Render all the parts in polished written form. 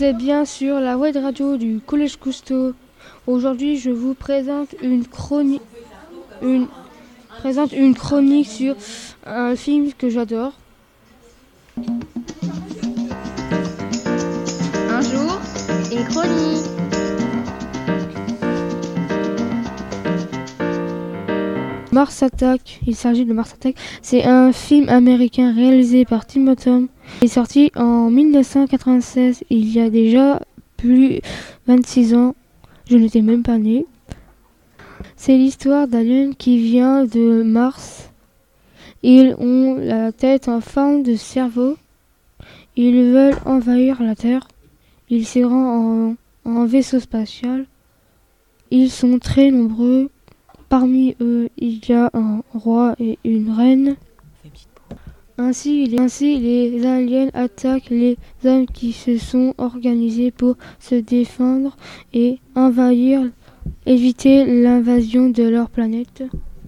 êtes bien sur la web radio du Collège Cousteau. Aujourd'hui, je vous présente une chronique sur un film que j'adore. Un jour, une chronique. Mars Attack, il s'agit de Mars Attack. C'est un film américain réalisé par Tim Burton. Il est sorti en 1996, il y a déjà plus 26 ans. Je n'étais même pas née. C'est l'histoire d'aliens qui vient de Mars. Ils ont la tête en forme de cerveau. Ils veulent envahir la Terre. Ils se rendent en vaisseau spatial. Ils sont très nombreux. Parmi eux, il y a un roi et une reine. Ainsi, les aliens attaquent les hommes qui se sont organisés pour se défendre et éviter l'invasion de leur planète.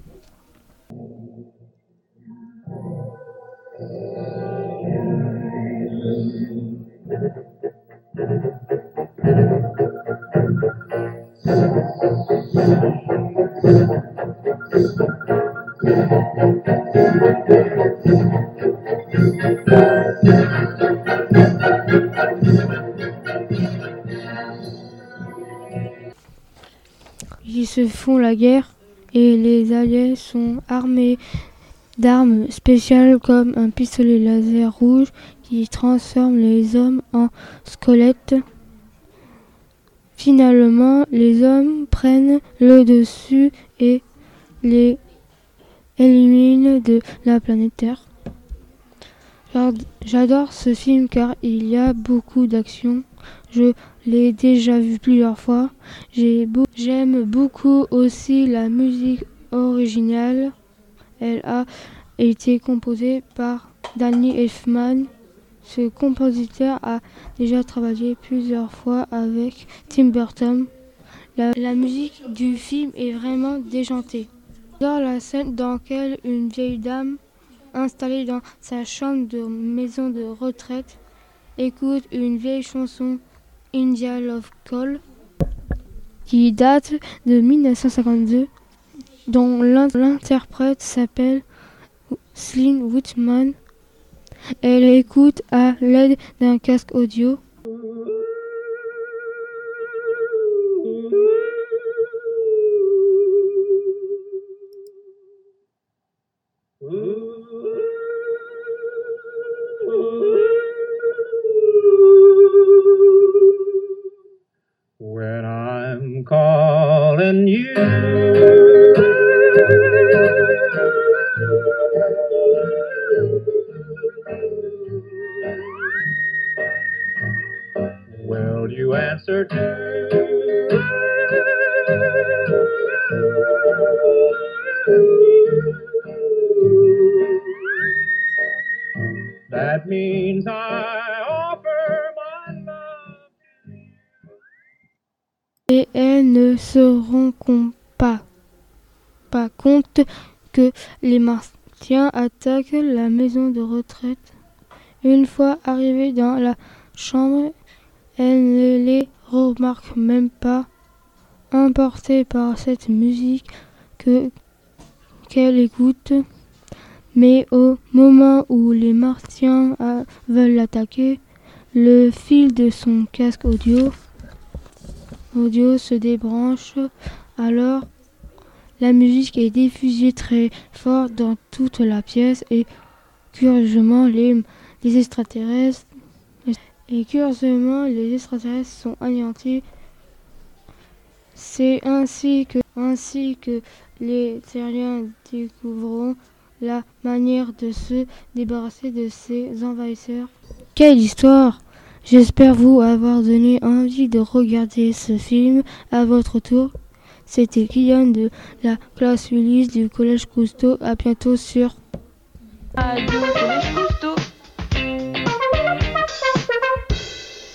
Ils se font la guerre et les aliens sont armés d'armes spéciales comme un pistolet laser rouge qui transforme les hommes en squelettes. Finalement, les hommes prennent le dessus et les éliminent de la planète Terre. J'adore ce film car il y a beaucoup d'action. Je l'ai déjà vu plusieurs fois. J'aime beaucoup aussi la musique originale. Elle a été composée par Danny Elfman. Ce compositeur a déjà travaillé plusieurs fois avec Tim Burton. La musique du film est vraiment déjantée. J'adore la scène dans laquelle une vieille dame installée dans sa chambre de maison de retraite écoute une vieille chanson India Love Call qui date de 1952 dont l'interprète s'appelle Celine Whitman. Elle écoute à l'aide d'un casque audio. When I'm calling you, will you answer too? That means I offer my love. Et elles ne se rendent pas compte que les Martiens attaquent la maison de retraite. Une fois arrivées dans la chambre, elles ne les remarquent même pas, emportées par cette musique qu'elles écoutent. Mais au moment où les Martiens veulent l'attaquer, le fil de son casque audio se débranche. Alors, la musique est diffusée très fort dans toute la pièce et curieusement, les extraterrestres sont anéantis. C'est ainsi que les terriens découvriront la manière de se débarrasser de ces envahisseurs. Quelle histoire! J'espère vous avoir donné envie de regarder ce film à votre tour. C'était Kylian de la classe Ulysse du Collège Cousteau. À bientôt sur Radio Collège Cousteau.